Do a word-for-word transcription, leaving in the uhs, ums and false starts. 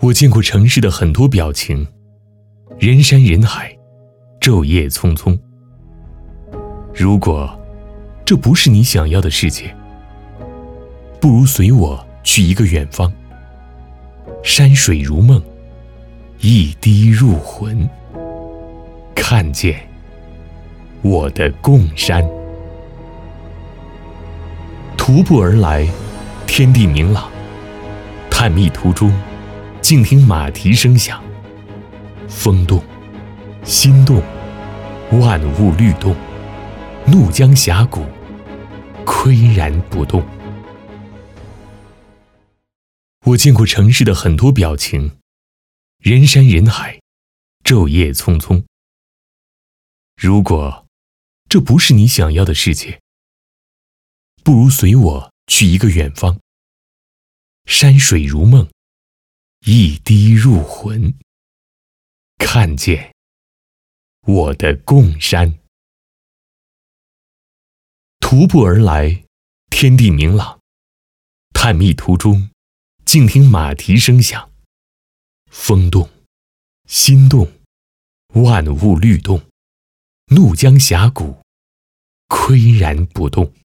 我见过城市的很多表情，人山人海，昼夜匆匆。如果这不是你想要的世界，不如随我去一个远方。山水如梦，一滴入魂，看见我的贡山。徒步而来，天地明朗，探秘途中，静听马蹄声响。风动，心动，万物律动，怒江峡谷岿然不动。我见过城市的很多表情，人山人海，昼夜匆匆。如果这不是你想要的世界，不如随我去一个远方。山水如梦，一滴入魂，看见我的贡山。徒步而来，天地明朗，探秘途中，静听马蹄声响。风动，心动，万物律动，怒江峡谷岿然不动。